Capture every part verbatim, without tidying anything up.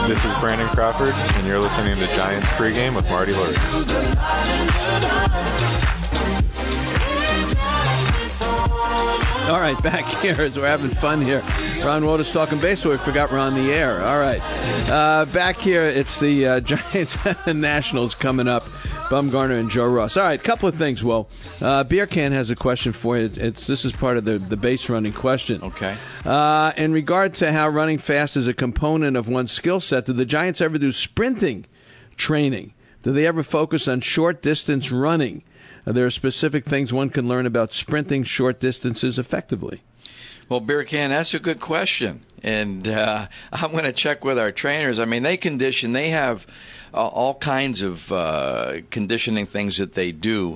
This is Brandon Crawford, and you're listening to Giants Pregame with Marty Lurie. All right, back here as we're having fun here. Ron Wotus talking baseball. We forgot we're on the air. All right. Uh, back here, it's the uh, Giants and Nationals coming up. Bumgarner and Joe Ross. All right, a couple of things, Will. Uh, Beer Can has a question for you. It's This is part of the, the base running question. Okay. Uh, in regard to how running fast is a component of one's skill set, do the Giants ever do sprinting training? Do they ever focus on short distance running? Are there specific things one can learn about sprinting short distances effectively? Well, Beer Can, that's a good question. And uh, I'm going to check with our trainers. I mean, they condition, they have uh, all kinds of uh, conditioning things that they do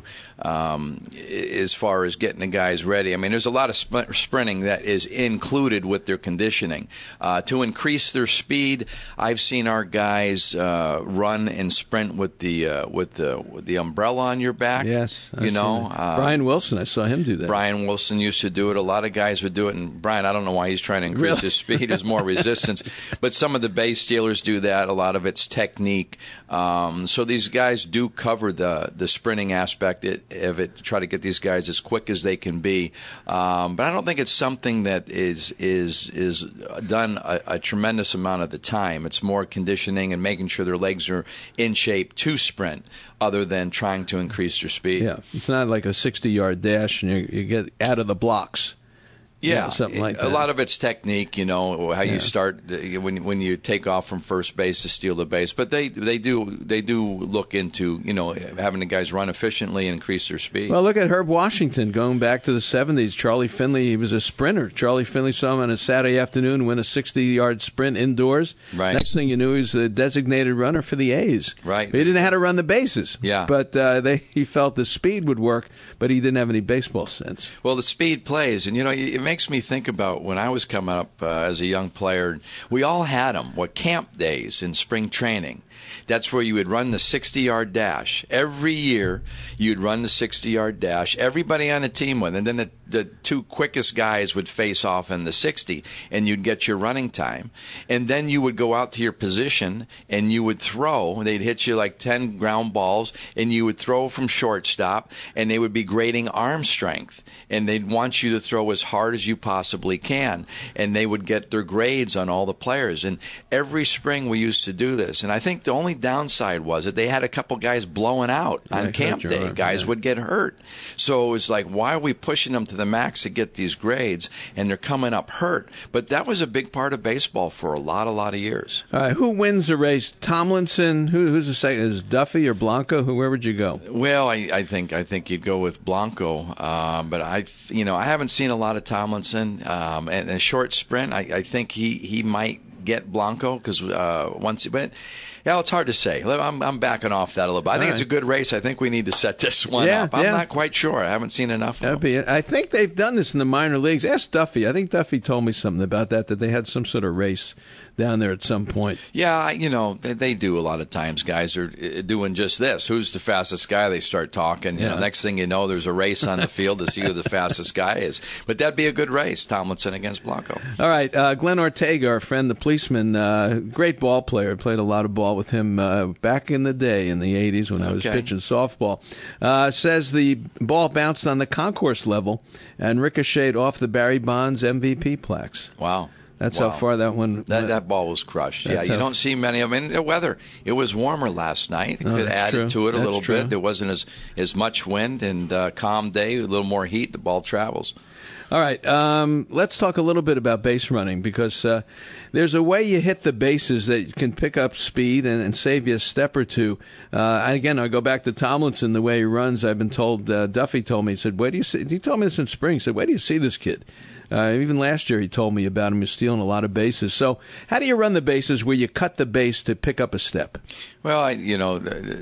um, as far as getting the guys ready. I mean, there's a lot of sp- sprinting that is included with their conditioning. Uh, to increase their speed, I've seen our guys uh, run and sprint with the uh, with the with the umbrella on your back. Yes, I've you know, uh, Brian Wilson. I saw him do that. Brian Wilson used to do it. A lot of guys would do it, and Brian, I don't know why he's trying to increase really? his speed. There's more resistance, but some of the base stealers do that. A lot of it's technique. Um, so these guys do cover the the sprinting aspect of it to try to get these guys as quick as they can be. Um, but I don't think it's something that is is is done a, a tremendous amount of the time. It's more conditioning and making sure their legs are in shape to sprint, other than trying to increase their speed. Yeah, it's not like a sixty-yard dash and you, you get out of the blocks. Yeah, yeah, something like that. A lot of it's technique, you know, how yeah. you start when when you take off from first base to steal the base. But they they do they do look into, you know, having the guys run efficiently and increase their speed. Well, look at Herb Washington going back to the seventies. Charlie Finley, he was a sprinter. Charlie Finley saw him on a Saturday afternoon win a sixty-yard sprint indoors. Right. Next thing you knew, he was a designated runner for the A's. Right. He didn't know how to run the bases. Yeah. But uh, they he felt the speed would work, but he didn't have any baseball sense. Well, the speed plays, and you know, it makes me think about when I was coming up uh, as a young player. We all had them. What camp days in spring training? That's where you would run the sixty-yard dash. Every year, you'd run the sixty-yard dash. Everybody on the team would. And then the, the two quickest guys would face off in the sixty, and you'd get your running time. And then you would go out to your position, and you would throw. They'd hit you like ten ground balls, and you would throw from shortstop, and they would be grading arm strength. And they'd want you to throw as hard as you possibly can. And they would get their grades on all the players. And every spring we used to do this. And I think the only downside was that they had a couple guys blowing out yeah, on camp day. Arm, guys yeah. would get hurt. So it was like, why are we pushing them to the max to get these grades? And they're coming up hurt. But that was a big part of baseball for a lot, a lot of years. All right, who wins the race? Tomlinson? Who, who's the second? Is Duffy or Blanco? Who, where would you go? Well, I, I think I think you'd go with Blanco. Um, but I, you know, I haven't seen a lot of Tomlinson. Um, and a short sprint, I, I think he, he might get Blanco because uh, once, but. Yeah, it's hard to say. I'm, I'm backing off that a little bit. I think All it's right. a good race. I think we need to set this one Yeah, up. I'm yeah. not quite sure. I haven't seen enough of That'd them. be it. I think they've done this in the minor leagues. Ask Duffy. I think Duffy told me something about that, that they had some sort of race down there at some point. Yeah, I- you know, they, they do a lot of times. Guys are uh, doing just this. Who's the fastest guy? They start talking. You Yeah. know, next thing you know, there's a race on the field to see who the fastest guy is. But that'd be a good race, Tomlinson against Blanco. All right, uh, Glenn Ortega, our friend, the policeman, uh, great ball player. Played a lot of ball with him uh, back in the day in the eighties when I was Okay. pitching softball. Uh, says the ball bounced on the concourse level and ricocheted off the Barry Bonds M V P plaques. Wow. That's Wow. how far that one That went. that ball was crushed. Yeah, That's you how- don't see many of them. And the weather, it was warmer last night. It Oh, could that's add true. to it a That's little true. bit. There wasn't as, as much wind and uh, calm day, a little more heat. The ball travels. All right, um, let's talk a little bit about base running because uh, there's a way you hit the bases that can pick up speed and, and save you a step or two. Uh, and again, I go back to Tomlinson, the way he runs. I've been told, uh, Duffy told me, he said, where do you see, he told me this in spring, he said, where do you see this kid? Uh, even last year he told me about him. He's stealing a lot of bases. So how do you run the bases where you cut the base to pick up a step? Well, I, you know,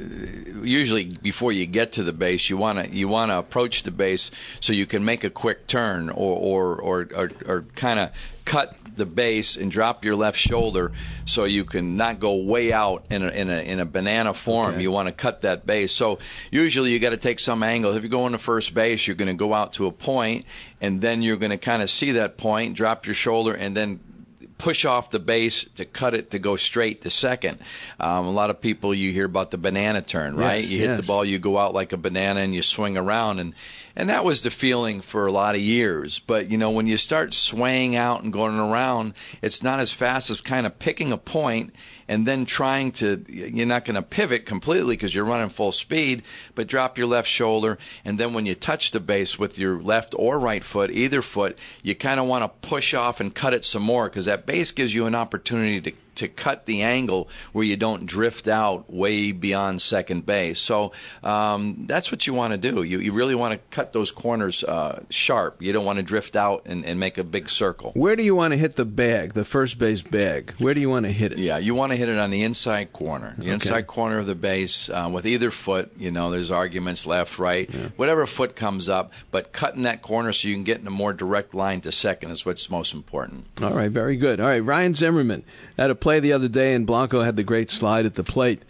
usually before you get to the base, you want to you want to approach the base so you can make a quick turn or or or, or, or kind of cut the base and drop your left shoulder so you can not go way out in a in a in a banana form. Okay. You want to cut that base. So usually you got to take some angle. If you're going to first base, you're going to go out to a point, and then you're going to kind of see that point, drop your shoulder, and then push off the base to cut it to go straight to second. Um, a lot of people, you hear about the banana turn, right? Yes, you hit yes. the ball, you go out like a banana, and you swing around, and and that was the feeling for a lot of years. But, you know, when you start swaying out and going around, it's not as fast as kind of picking a point and then trying to, you're not going to pivot completely because you're running full speed, but drop your left shoulder, and then when you touch the base with your left or right foot, either foot, you kind of want to push off and cut it some more because that base gives you an opportunity to to cut the angle where you don't drift out way beyond second base. So um, that's what you want to do. You, you really want to cut those corners uh, sharp. You don't want to drift out and, and make a big circle. Where do you want to hit the bag, the first base bag? Where do you want to hit it? Yeah, you want to hit it on the inside corner. The Okay. inside corner of the base uh, with either foot. You know, there's arguments left, right, Yeah. whatever foot comes up. But cutting that corner so you can get in a more direct line to second is what's most important. All right, very good. All right, Ryan Zimmerman had a play the other day, and Blanco had the great slide at the plate.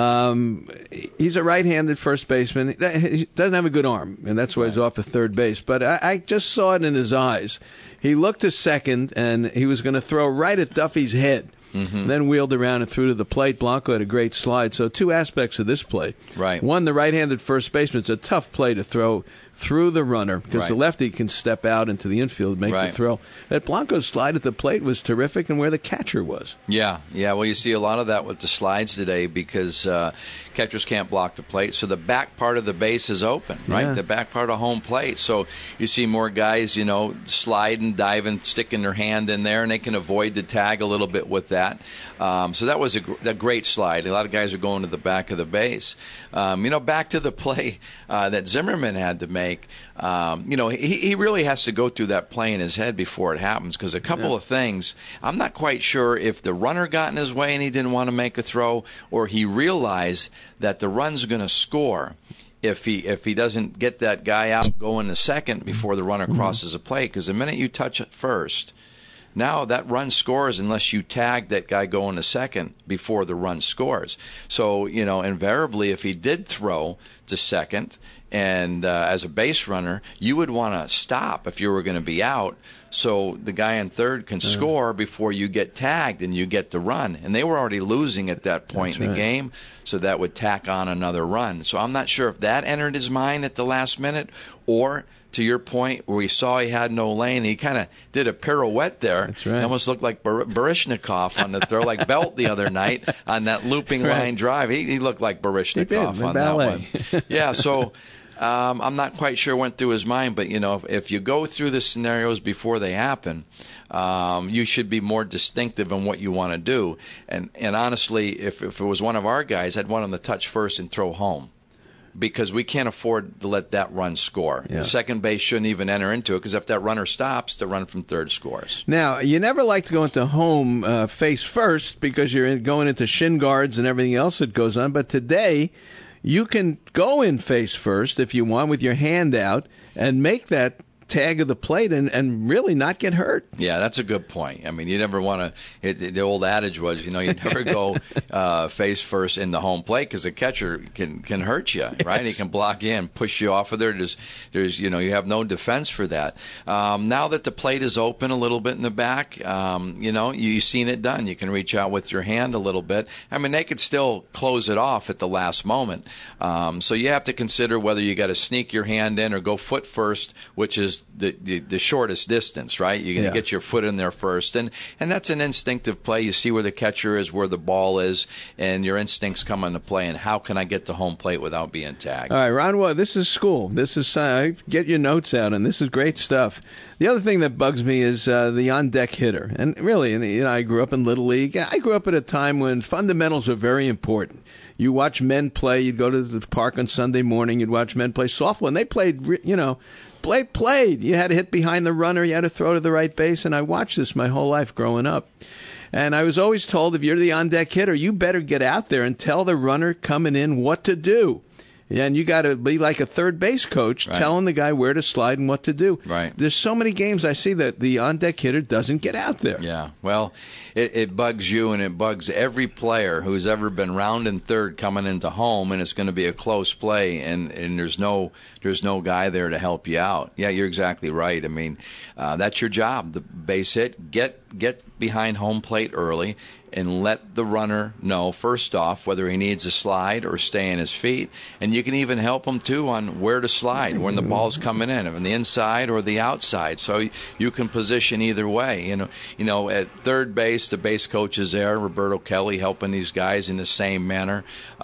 Um, he's a right-handed first baseman. He doesn't have a good arm, and that's why he's off the third base. But I, I just saw it in his eyes. He looked to second, and he was going to throw right at Duffy's head. Mm-hmm. Then wheeled around and threw to the plate. Blanco had a great slide. So two aspects of this play. Right. One, the right-handed first baseman. It's a tough play to throw through the runner because Right. the lefty can step out into the infield and make Right. the throw. That Blanco's slide at the plate was terrific, and where the catcher was. Yeah, yeah. Well, you see a lot of that with the slides today because uh, catchers can't block the plate, so the back part of the base is open, right? Yeah. The back part of home plate. So you see more guys, you know, sliding, diving, sticking their hand in there, and they can avoid the tag a little bit with that. Um, so that was a, gr- a great slide. A lot of guys are going to the back of the base. Um, you know, back to the play uh, that Zimmerman had to make. Um, you know, he, he really has to go through that play in his head before it happens because a couple Yeah. of things. I'm not quite sure if the runner got in his way and he didn't want to make a throw, or he realized that the run's going to score if he if he doesn't get that guy out going to second before the runner crosses a plate. Because the minute you touch it first, now that run scores unless you tag that guy going to second before the run scores. So, you know, invariably, if he did throw to second, and uh, as a base runner, you would want to stop if you were going to be out so the guy in third can score before you get tagged and you get the run. And they were already losing at that point That's in the right. game, so that would tack on another run. So I'm not sure if that entered his mind at the last minute, or to your point, where he saw he had no lane, he kind of did a pirouette there. That's right. It almost looked like Bar- Barishnikov on the throw, like Belt the other night on that looping Right. line drive. He, he looked like Barishnikov did, on ballet. that one. Yeah, so um, I'm not quite sure what went through his mind, but you know, if, if you go through the scenarios before they happen, um, you should be more distinctive in what you want to do. And and honestly, if if it was one of our guys, I'd want him to touch first and throw home, because we can't afford to let that run score. Yeah. The second base shouldn't even enter into it, because if that runner stops, the run from third scores. Now, you never like to go into home uh, face first because you're in- going into shin guards and everything else that goes on. But today, you can go in face first if you want with your hand out and make that tag of the plate and, and really not get hurt. Yeah, that's a good point. I mean, you never want to. The old adage was, you know, you never go uh, face first in the home plate because the catcher can can hurt you, right? He can block you and push you off of there. There's, there's, you know, you have no defense for that. Um, now that the plate is open a little bit in the back, um, you know, you've seen it done. You can reach out with your hand a little bit. I mean, they could still close it off at the last moment. Um, so you have to consider whether you got to sneak your hand in or go foot first, which is The, the the shortest distance, right? You're going to Yeah. get your foot in there first, and and that's an instinctive play. You see where the catcher is, where the ball is, and your instincts come into play. And how can I get to home plate without being tagged? All right, Ron, well, this is school. This is uh, get your notes out, and this is great stuff. The other thing that bugs me is uh, the on-deck hitter. And really, and, you know, I grew up in Little League. I grew up at a time when fundamentals are very important. You watch men play. You'd go to the park on Sunday morning. You'd watch men play softball, and they played, re- you know, play played. You had to hit behind the runner. You had to throw to the right base. And I watched this my whole life growing up. And I was always told, if you're the on-deck hitter, you better get out there and tell the runner coming in what to do. And you got to be like a third base coach, Right. telling the guy where to slide and what to do. Right. There's so many games I see that the on-deck hitter doesn't get out there. Yeah, well, it, it bugs you, and it bugs every player who's ever been rounding third coming into home, and it's going to be a close play, and, and there's no there's no guy there to help you out. Yeah, you're exactly right. I mean, uh, that's your job, the base hit. Get get behind home plate early and let the runner know, first off, whether he needs a slide or stay in his feet. And you can even help him, too, on where to slide, when the ball's coming in, on the inside or the outside. So you can position either way. You know, you know, at third base, the base coach is there, Roberto Kelly, helping these guys in the same manner.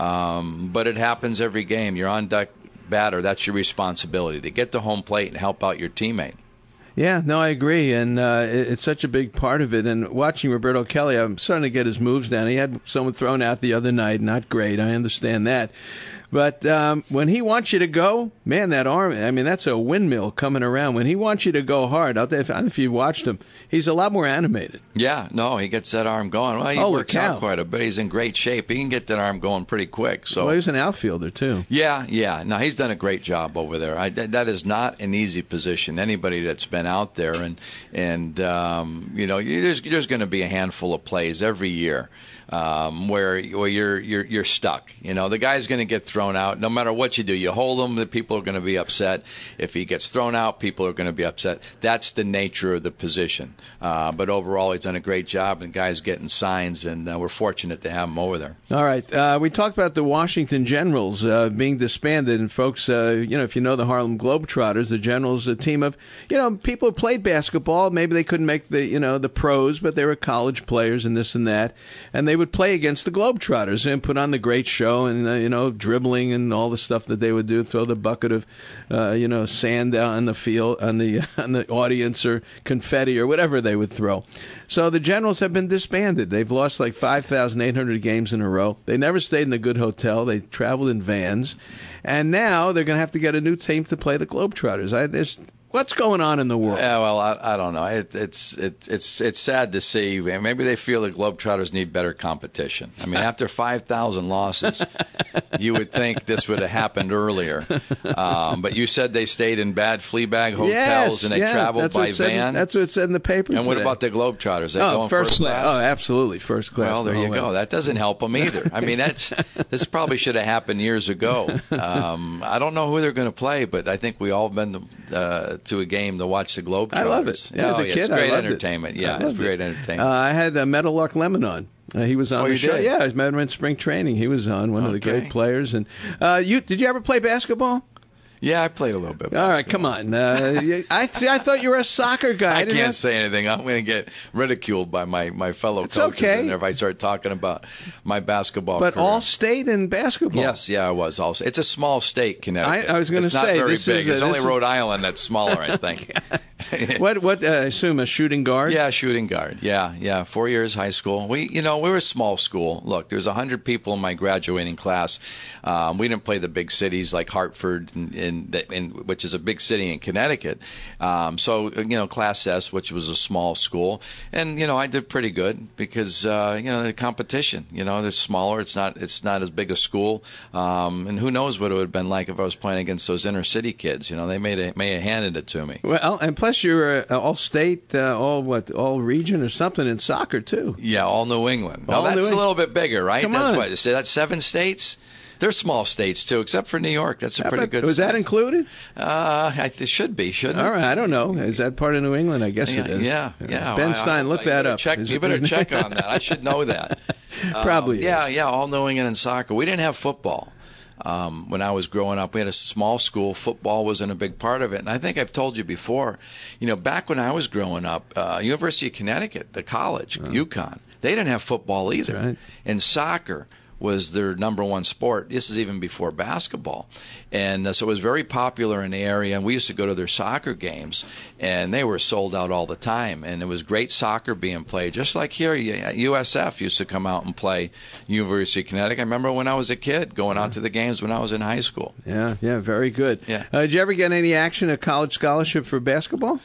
Um, but it happens every game. You're on deck batter. That's your responsibility, to get to home plate and help out your teammate. Yeah, no, I agree, and uh, it, it's such a big part of it. And watching Roberto Kelly, I'm starting to get his moves down. He had someone thrown out the other night, not great. I understand that. But um, when he wants you to go, man, that arm, I mean, that's a windmill coming around. When he wants you to go hard, out there, if, I don't know if you watched him, he's a lot more animated. Yeah, no, he gets that arm going. Well, he Holy works cow. out quite a bit. He's in great shape. He can get that arm going pretty quick. So. Well, he's an outfielder, too. Yeah, yeah. No, he's done a great job over there. I, that is not an easy position. Anybody that's been out there, and, and um, you know, there's, there's going to be a handful of plays every year. Um, where where you're you're you're stuck. You know, the guy's going to get thrown out. No matter what you do, you hold him, the people are going to be upset. If he gets thrown out, people are going to be upset. That's the nature of the position. Uh, but overall, he's done a great job, and guys getting signs, and uh, we're fortunate to have him over there. All right, uh, we talked about the Washington Generals uh, being disbanded, and folks, uh, you know, if you know the Harlem Globetrotters, the Generals, a team of, you know, people who played basketball. Maybe they couldn't make the, you know, the pros, but they were college players and this and that, and they would play against the Globetrotters and put on the great show, and uh, you know, dribbling and all the stuff that they would do, throw the bucket of uh, you know, sand down on the field, on the on the audience, or confetti or whatever they would throw. So the Generals have been disbanded. They've lost like five thousand eight hundred games in a row. They never stayed in a good hotel. They traveled in vans, and now they're going to have to get a new team to play the Globetrotters. I, there's What's going on in the world? Yeah, well, I, I don't know. It, it's it, it's it's sad to see. Maybe they feel the Globetrotters need better competition. I mean, after five thousand losses, you would think this would have happened earlier. Um, but you said they stayed in bad flea bag hotels, yes, and they yeah, traveled by said, van. That's what it said in the paper. And today. what about the Globetrotters? They oh, go in first, first class. class? Oh, absolutely, first class. Well, there you go. Way. That doesn't help them either. I mean, that's this probably should have happened years ago. Um, I don't know who they're going to play, but I think we all been to, uh, to a game to watch the Globetrotters. I love it. Yeah, oh, as a yeah, kid, it's great I loved entertainment. It. Yeah, it's great it. entertainment. Uh, I had uh, Meadowlark Lemon on. Uh, he was on oh, the you show. Did? Yeah, I met him in spring training. He was on, one okay. of the great players. And uh, you did you ever play basketball? Yeah, I played a little bit. All right, come on. Uh, I see, I thought you were a soccer guy. I can't have... say anything. I'm going to get ridiculed by my, my fellow it's coaches okay. in there if I start talking about my basketball but career. All state in basketball. Yes, yeah, I was also. It's a small state, Connecticut. I, I was going to say, it's not very this big. Is, it's uh, only is... Rhode Island that's smaller, I think. what? What? Uh, I assume a shooting guard. Yeah, shooting guard. Yeah, yeah. Four years high school. We, you know, we were a small school. Look, there's a hundred people in my graduating class. Um, we didn't play the big cities like Hartford, and, and, and which is a big city in Connecticut. Um, so, you know, Class S, which was a small school, and you know, I did pretty good because uh, you know the competition. You know, they're smaller. It's not. It's not as big a school. Um, and who knows what it would have been like if I was playing against those inner city kids. You know, they may have, may have handed it to me. Well, and plus you're uh, all state, uh, all what, all region or something in soccer too. Yeah, all New England. All Now, that's New a little bit bigger, right? Come that's on. what. So that's seven states. They're small states too, except for New York. That's a How pretty about, good. Was size. that included? Uh, I, it should be, shouldn't All it? right, I don't know. Is that part of New England? I guess Yeah, it is. yeah, yeah. Ben I- Stein, I- look you that better up. Check, Is you it- better check on that. I should know that. Probably Um, yeah, is. yeah. All New England and soccer. We didn't have football. Um, when I was growing up, we had a small school. Football wasn't a big part of it. And I think I've told you before, you know, back when I was growing up, uh, University of Connecticut, the college, Oh. UConn, they didn't have football either. That's right. And soccer was their number one sport. This is even before basketball. And uh, so it was very popular in the area. And we used to go to their soccer games, and they were sold out all the time. And it was great soccer being played. Just like here, U S F used to come out and play University of Connecticut. I remember when I was a kid going out to the games when I was in high school. Yeah, yeah, very good. Yeah. Uh, did you ever get any action at college scholarship for basketball?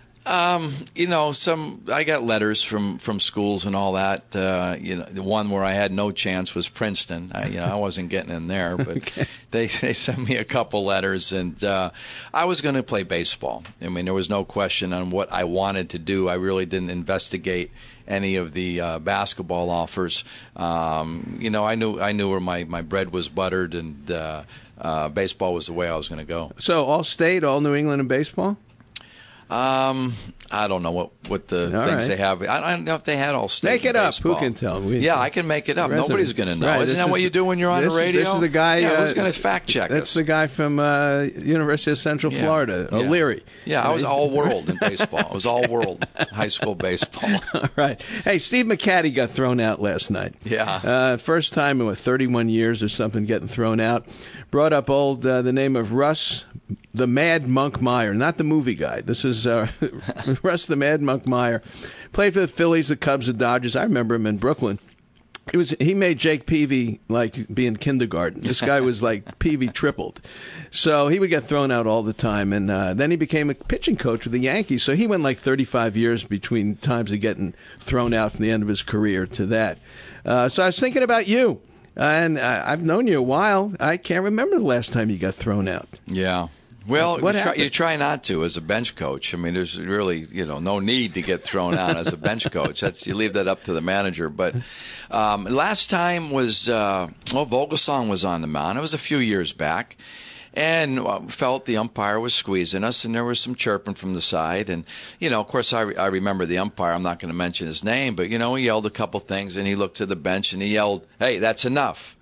Um, you know, some I got letters from, from schools and all that. Uh, you know, the one where I had no chance was Princeton. I, you know, I wasn't getting in there, but Okay. they they sent me a couple letters, and uh, I was going to play baseball. I mean, there was no question on what I wanted to do. I really didn't investigate any of the uh, basketball offers. Um, you know, I knew I knew where my, my bread was buttered, and uh, uh, baseball was the way I was going to go. So all state, all New England in baseball? Um, I don't know what, what the All things right. they have. I don't know if they had all state. Make it up. baseball. Who can tell? We, yeah, I can make it up. Resident. Nobody's going to know. Right, Isn't this that what is- you do when you're on this, the radio? This is the guy. Yeah, uh, who's going to fact check That's us? the guy from uh, University of Central Yeah. Florida, Yeah. O'Leary. Yeah, I was all world in baseball. It was all world high school baseball. All right. Hey, Steve McCaddy got thrown out last night. Yeah. Uh, first time in what, thirty-one years or something getting thrown out. Brought up old uh, the name of Russ the Mad Monk Meyer, not the movie guy. This is uh, Russ the Mad Monk Meyer. Played for the Phillies, the Cubs, the Dodgers. I remember him in Brooklyn. It was he made Jake Peavy like be in kindergarten. This guy was like Peavy tripled. So he would get thrown out all the time. And uh, then he became a pitching coach with the Yankees. So he went like thirty-five years between times of getting thrown out from the end of his career to that. Uh, so I was thinking about you. And uh, I've known you a while. I can't remember the last time you got thrown out. Yeah. Well, What you, try, happened? you try not to as a bench coach. I mean, there's really, you know, no need to get thrown out as a bench coach. That's you leave that up to the manager. But um, last time was, uh, well, Vogelsong was on the mound. It was a few years back. And uh, felt the umpire was squeezing us, and there was some chirping from the side. And, you know, of course, I, re- I remember the umpire. I'm not going to mention his name, but, you know, he yelled a couple things, and he looked to the bench, and he yelled, "Hey, that's enough."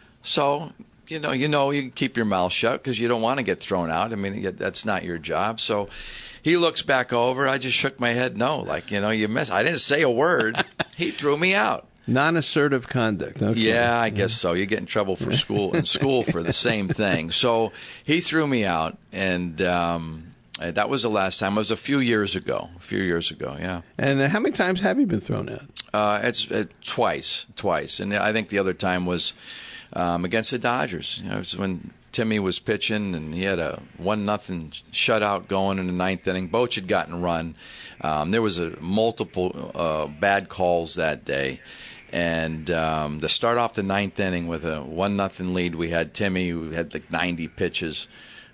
So, you know, you know, you keep your mouth shut because you don't want to get thrown out. I mean, that's not your job. So he looks back over. I just shook my head no, like, you know, you missed. I didn't say a word. He threw me out. Non-assertive conduct. Okay. Yeah, I guess so. You get in trouble for school in school for the same thing. So he threw me out, and um, that was the last time. It was a few years ago. A few years ago, yeah. And uh, how many times have you been thrown out? Uh, it's uh, twice, twice, and I think the other time was um, against the Dodgers. You know, it was when Timmy was pitching, and he had a one nothing shutout going in the ninth inning. Boch had gotten run. Um, there was a multiple uh, bad calls that day. And um, to start off the ninth inning with a one nothing lead, we had Timmy, who had like ninety pitches,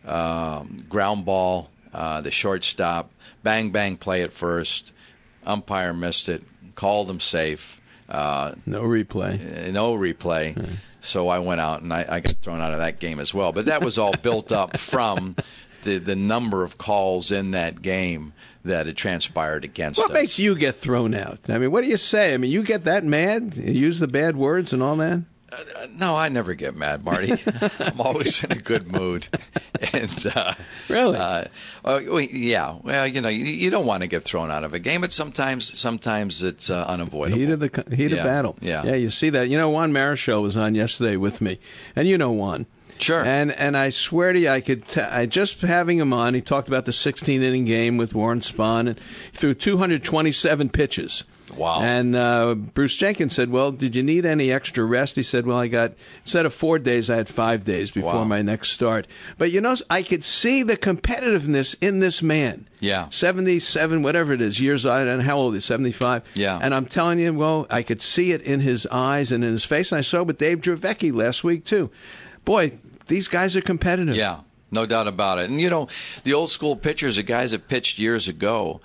um, ground ball, uh, the shortstop, bang bang play at first. Umpire missed it, called him safe. Uh, No replay. uh, no replay. Hmm. So I went out and I, I got thrown out of that game as well. But that was all built up from the the number of calls in that game that had transpired against What us. makes you get thrown out? I mean, what do you say? I mean, you get that mad? You use the bad words and all that? Uh, no, I never get mad, Marty. I'm always in a good mood. And uh, Really? Uh, well, yeah. Well, you know, you, you don't want to get thrown out of a game, but sometimes, sometimes it's uh, unavoidable. Heat of the heat Yeah, of battle. yeah. Yeah, you see that. You know, Juan Marichal was on yesterday with me, and you know Juan. Sure. And and I swear to you, I could. T- I just having him on. He talked about the sixteen inning game with Warren Spahn, and he threw two hundred twenty-seven pitches. Wow. And uh, Bruce Jenkins said, "Well, did you need any extra rest?" He said, "Well, I got instead of four days, I had five days before Wow. my next start." But you know, I could see the competitiveness in this man. Yeah. seventy-seven, whatever it is, years old, and how old is he? seventy-five? Yeah. And I'm telling you, well, I could see it in his eyes and in his face, and I saw it with Dave Dravecki last week, too. Boy, these guys are competitive. Yeah, no doubt about it. And, you know, the old school pitchers, the guys that pitched years ago,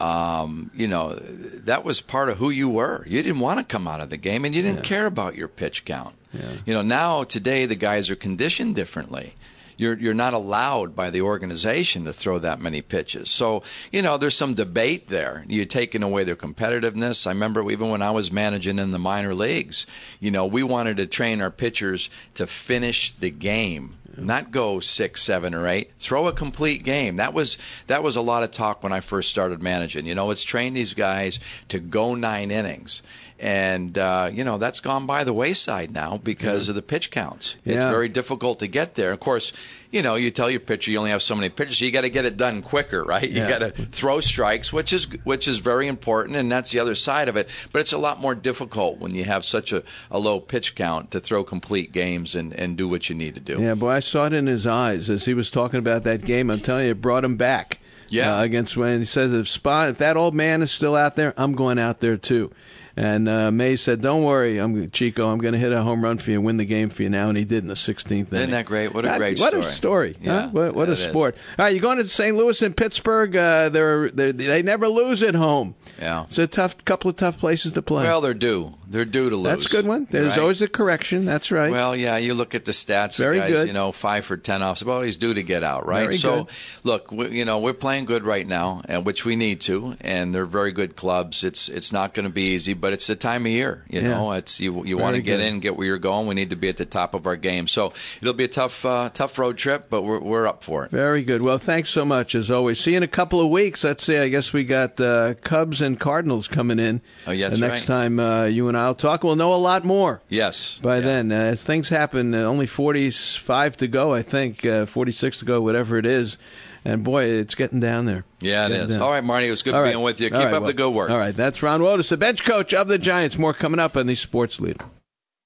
um, you know, that was part of who you were. You didn't want to come out of the game, and you didn't Yeah. care about your pitch count. Yeah. You know, now, today, the guys are conditioned differently. You're you're not allowed by the organization to throw that many pitches. So, you know, there's some debate there. You're taking away their competitiveness. I remember even when I was managing in the minor leagues, you know, we wanted to train our pitchers to finish the game. Not go six, seven, or eight. Throw a complete game. That was that was a lot of talk when I first started managing. You know, let's train these guys to go nine innings, and uh, you know that's gone by the wayside now because yeah. of the pitch counts. It's yeah. very difficult to get there. Of course, you know, you tell your pitcher you only have so many pitches, so you got to get it done quicker, right? You yeah. got to throw strikes, which is which is very important, and that's the other side of it. But it's a lot more difficult when you have such a, a low pitch count to throw complete games and, and do what you need to do. Yeah, boy, I saw it in his eyes as he was talking about that game. I'm telling you, it brought him back. Yeah. Uh, against when he says, if Spahn, if that old man is still out there, I'm going out there too. And uh, Mays said, "Don't worry, I'm Chico. I'm going to hit a home run for you and win the game for you now." And he did in the sixteenth inning. Isn't that great? What a that, great what story! What a story! Yeah, huh? What, what a is. sport! All right, you're going to Saint Louis and Pittsburgh. Uh, they're, they're they never lose at home. Yeah, it's a tough couple of tough places to play. Well, they're due. They're due to lose. That's a good one. There's right? always a correction. That's right. Well, yeah, you look at the stats. Very the guys, good. You know, five for ten off. Well, he's due to get out, right? Very so, good. look, we, you know, we're playing good right now, and which we need to, and they're very good clubs. It's it's not going to be easy, but it's the time of year. You Yeah. know, it's you you want to get good. in, get where you're going. We need to be at the top of our game. So it'll be a tough uh, tough road trip, but we're we're up for it. Very good. Well, thanks so much as always. See you in a couple of weeks. Let's see. I guess we got uh, Cubs and Cardinals coming in. Oh, yeah, that's the next right. time uh, you and I'll talk, we'll know a lot more. Yes. By yeah. then, uh, as things happen, uh, only forty-five to go, I think, uh, forty-six to go, whatever it is. And boy, it's getting down there. Yeah, it getting is. down. All right, Marty, it was good All being right. with you. Keep All right, up well, the good work. All right, that's Ron Wotus, the bench coach of the Giants. More coming up on the Sports Leader.